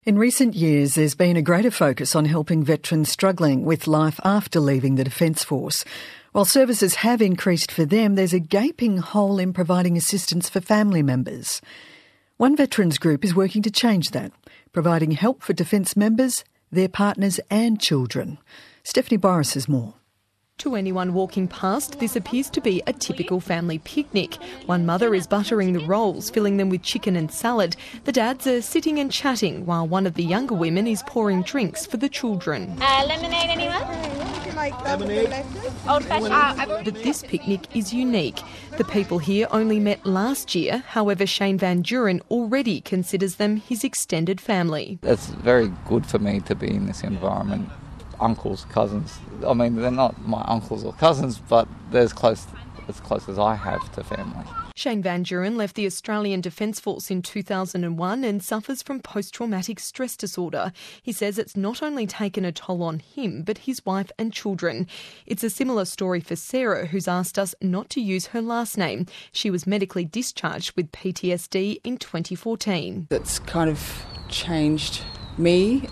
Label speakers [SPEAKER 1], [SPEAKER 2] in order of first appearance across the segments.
[SPEAKER 1] In recent years, there's been a greater focus on helping veterans struggling with life after leaving the Defence Force. While services have increased for them, there's a gaping hole in providing assistance for family members. One veterans group is working to change that, providing help for Defence members, their partners and children. Stephanie Boris has more.
[SPEAKER 2] To anyone walking past, this appears to be a typical family picnic. One mother is buttering the rolls, filling them with chicken and salad. The dads are sitting and chatting, while one of the younger women is pouring drinks for the children.
[SPEAKER 3] Lemonade, anyone?
[SPEAKER 2] Lemonade? Old-fashioned. But this picnic is unique. The people here only met last year. However, Shane Van Duren already considers them his extended family.
[SPEAKER 4] It's very good for me to be in this environment. Uncles, cousins. I mean, they're not my uncles or cousins, but they're as close as I have to family.
[SPEAKER 2] Shane Van Duren left the Australian Defence Force in 2001 and suffers from post-traumatic stress disorder. He says it's not only taken a toll on him, but his wife and children. It's a similar story for Sarah, who's asked us not to use her last name. She was medically discharged with PTSD in 2014.
[SPEAKER 5] It's kind of changed me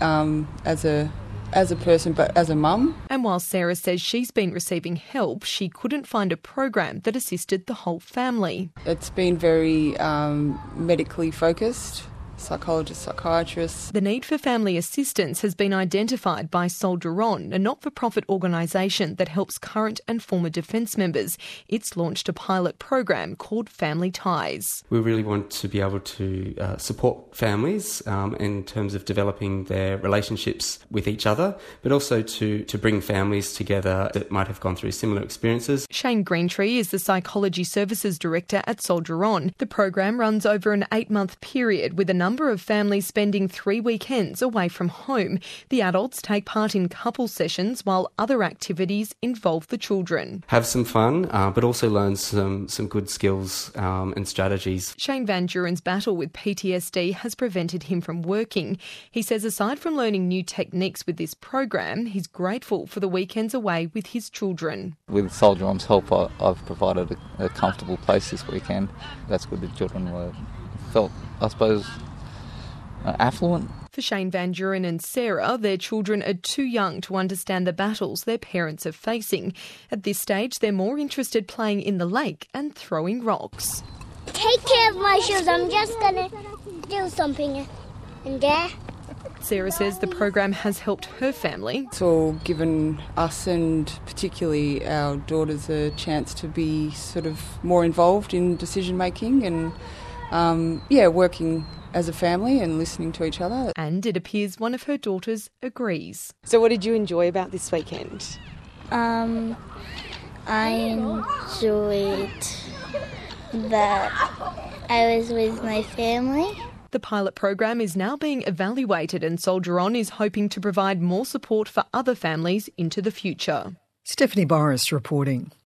[SPEAKER 5] as a person, but as a mum.
[SPEAKER 2] And while Sarah says she's been receiving help, she couldn't find a program that assisted the whole family.
[SPEAKER 5] It's been very medically focused. Psychologists, psychiatrists.
[SPEAKER 2] The need for family assistance has been identified by Soldier On, a not-for-profit organisation that helps current and former Defence members. It's launched a pilot program called Family Ties.
[SPEAKER 6] We really want to be able to support families in terms of developing their relationships with each other, but also to bring families together that might have gone through similar experiences.
[SPEAKER 2] Shane Greentree is the Psychology Services Director at Soldier On. The program runs over an 8-month period with a number of families spending 3 weekends away from home. The adults take part in couple sessions while other activities involve the children.
[SPEAKER 6] Have some fun, but also learn some good skills and strategies.
[SPEAKER 2] Shane Van Duren's battle with PTSD has prevented him from working. He says aside from learning new techniques with this program, he's grateful for the weekends away with his children.
[SPEAKER 4] With Soldier On's help, I've provided a comfortable place this weekend. That's good. The children felt, I suppose, affluent.
[SPEAKER 2] For Shane Van Duren and Sarah, their children are too young to understand the battles their parents are facing. At this stage, they're more interested playing in the lake and throwing rocks.
[SPEAKER 3] Take care of my shoes. I'm just going to do something in there.
[SPEAKER 2] Sarah says the program has helped her family.
[SPEAKER 5] It's all given us and particularly our daughters a chance to be sort of more involved in decision making and working as a family and listening to each other.
[SPEAKER 2] And it appears one of her daughters agrees.
[SPEAKER 7] So what did you enjoy about this weekend?
[SPEAKER 3] I enjoyed that I was with my family.
[SPEAKER 2] The pilot program is now being evaluated and Soldier On is hoping to provide more support for other families into the future.
[SPEAKER 1] Stephanie Boris reporting.